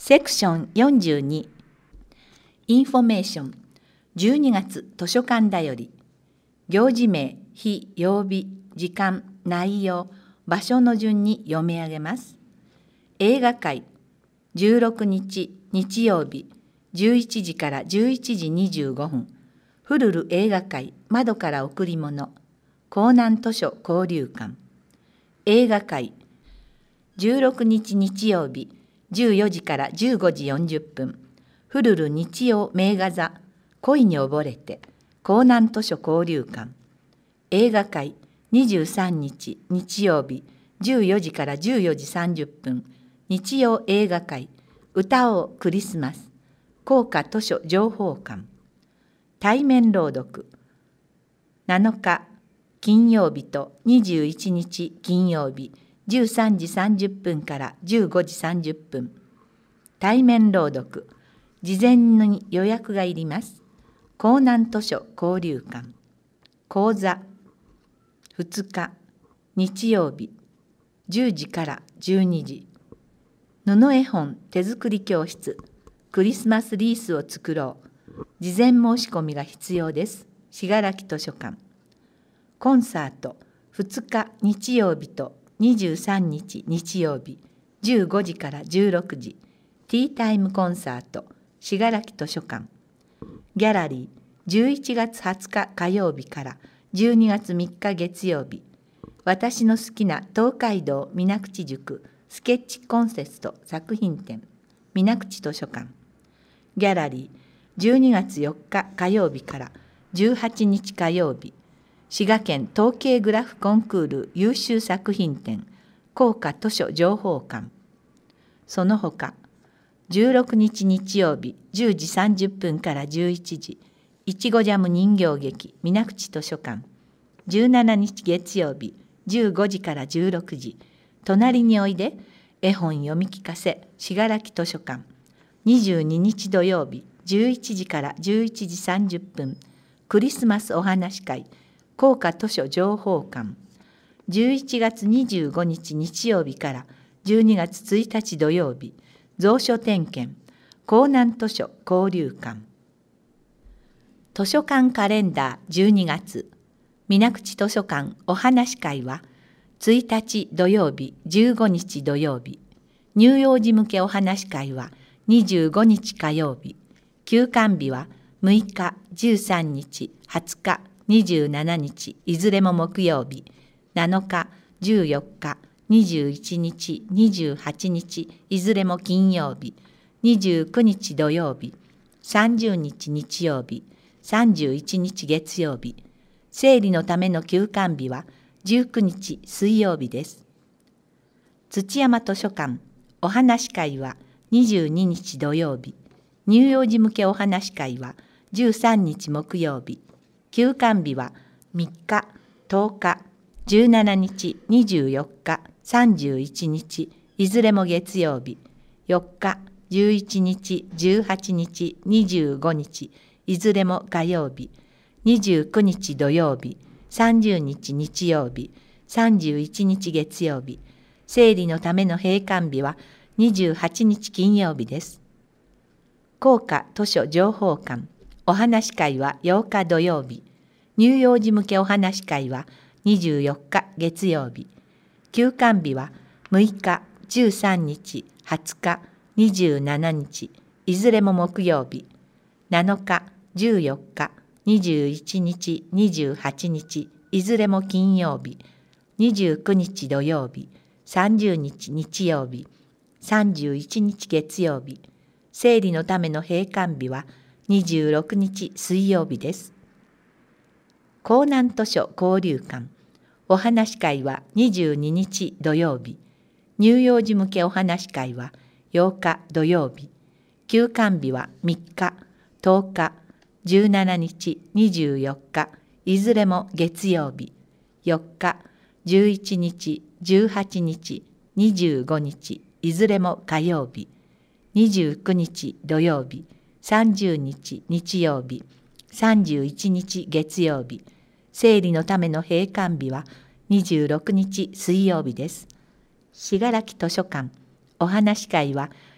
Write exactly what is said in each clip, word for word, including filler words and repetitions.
セクションよんじゅうにインフォメーションじゅうにがつ図書館だより行事名、日、曜日、時間、内容、場所の順に読み上げます。映画会じゅうろくにち日曜日じゅういちじからじゅういちじにじゅうごふんフルル映画会窓から贈り物江南図書交流館映画会じゅうろくにち日曜日じゅうよじからじゅうごじよんじゅっぷんフルル日曜名画座恋に溺れて江南図書交流館映画会にじゅうさんにち日曜日じゅうよじからじゅうよじさんじゅっぷん日曜映画会歌おうクリスマス高価図書情報館対面朗読なのか金曜日とにじゅういちにち金曜日じゅうさんじさんじゅっぷんからじゅうごじさんじゅっぷん対面朗読事前に予約がいります江南図書交流館講座ふつか日曜日じゅうじからじゅうにじ布絵本手作り教室クリスマスリースを作ろう事前申し込みが必要です信楽図書館コンサートふつか日曜日とにじゅうさんにち日曜日じゅうごじからじゅうろくじティータイムコンサート信楽図書館ギャラリーじゅういちがつはつか火曜日からじゅうにがつみっか月曜日私の好きな東海道水口塾スケッチコンテスト作品展水口図書館ギャラリーじゅうにがつよっか火曜日からじゅうはちにち火曜日滋賀県統計グラフコンクール優秀作品展高価図書情報館その他じゅうろくにち日曜日じゅうじさんじゅっぷんからじゅういちじいちごジャム人形劇水口図書館じゅうしちにち月曜日じゅうごじからじゅうろくじ隣においで絵本読み聞かせ信楽図書館にじゅうににち土曜日じゅういちじからじゅういちじさんじゅっぷんクリスマスお話会高価図書情報館じゅういちがつにじゅうごにち日曜日からじゅうにがつついたち土曜日蔵書点検江南図書交流館図書館カレンダーじゅうにがつ水口図書館お話会はついたち土曜日じゅうごにち土曜日乳幼児向けお話会はにじゅうごにち火曜日休館日はむいかじゅうさんにちはつかにじゅうしちにちいずれも木曜日なのかじゅうよっかにじゅういちにちにじゅうはちにちいずれも金曜日にじゅうくにち土曜日さんじゅうにち日曜日さんじゅういちにち月曜日生理のための休館日はじゅうくにち水曜日です土山図書館お話会はにじゅうににち土曜日乳幼児向けお話会はじゅうさんにち木曜日休館日はみっかとおかじゅうしちにちにじゅうよっかさんじゅういちにちいずれも月曜日よっかじゅういちにちじゅうはちにちにじゅうごにちいずれも火曜日にじゅうくにち土曜日さんじゅうにち日曜日さんじゅういちにち月曜日生理のための閉館日はにじゅうはちにち金曜日です高価図書情報館お話会はようか土曜日乳幼児向けお話会はにじゅうよっか月曜日休館日はむいかじゅうさんにちはつかにじゅうしちにちいずれも木曜日なのかじゅうよっかにじゅういちにちにじゅうはちにちいずれも金曜日にじゅうくにち土曜日さんじゅうにち日曜日さんじゅういちにち月曜日生理のための閉館日はにじゅうろくにち水曜日です江南図書交流館お話会はにじゅうににち土曜日乳幼児向けお話会はようか土曜日休館日はみっかとおかじゅうしちにちにじゅうよっかいずれも月曜日よっかじゅういちにちじゅうはちにちにじゅうごにちいずれも火曜日にじゅうくにち土曜日さんじゅうにち日曜日さんじゅういちにち月曜日生理のための閉館日はにじゅうろくにち水曜日です信楽図書館お話会は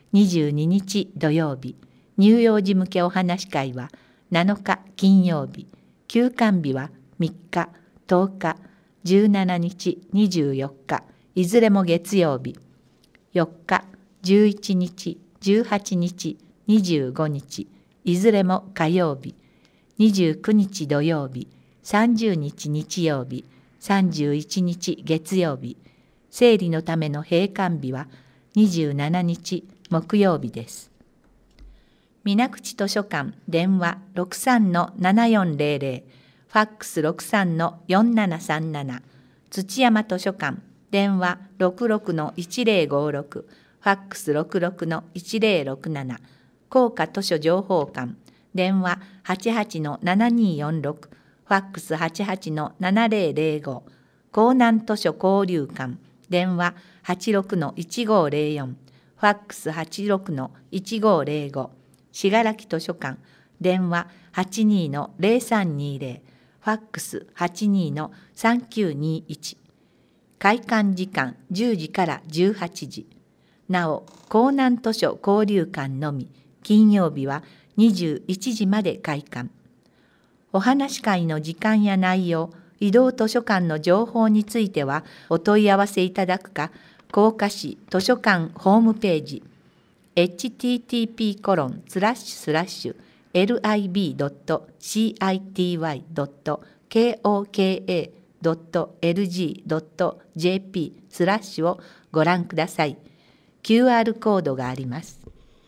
にじゅうににち土曜日、乳幼児向けお話会はなのか金曜日、休館日はみっか、とおか、じゅうしちにち、にじゅうよっか、いずれも月曜日、よっか、じゅういちにち、じゅうはちにち、にじゅうごにち、いずれも火曜日、にじゅうくにち土曜日、さんじゅうにち日曜日、さんじゅういちにち月曜日、生理のための閉館日はにじゅうしちにち木曜日です。水口図書館電話 ろくさんのななよんぜろぜろ、ファックス ろくさんのよんななさんなな、土山図書館電話 ろくろくのいちぜろごろく、ファックス ろくろくのいちぜろろくなな、工科図書情報館電話 はちはちのななによんろく、ファックス はちはちのななぜろぜろご、江南図書交流館電話 はちろくのいちごぜろよん、ファックス はちろくのいちごぜろご、信楽図書館電話 はちにのぜろさんにぜろ、ファックス はちにのさんきゅうにいち、開館時間じゅうじからじゅうはちじ、なお江南図書交流館のみ金曜日はにじゅういちじまで開館。お話会の時間や内容、移動図書館の情報についてはお問い合わせいただくか、甲賀市図書館ホームページ エイチティーティーピーコロンスラッシュスラッシュエルアイビードットシーアイティーワイドットケーオーケーエードットエルジードットジェーピー スラッシュをご覧ください。キューアール コードがあります。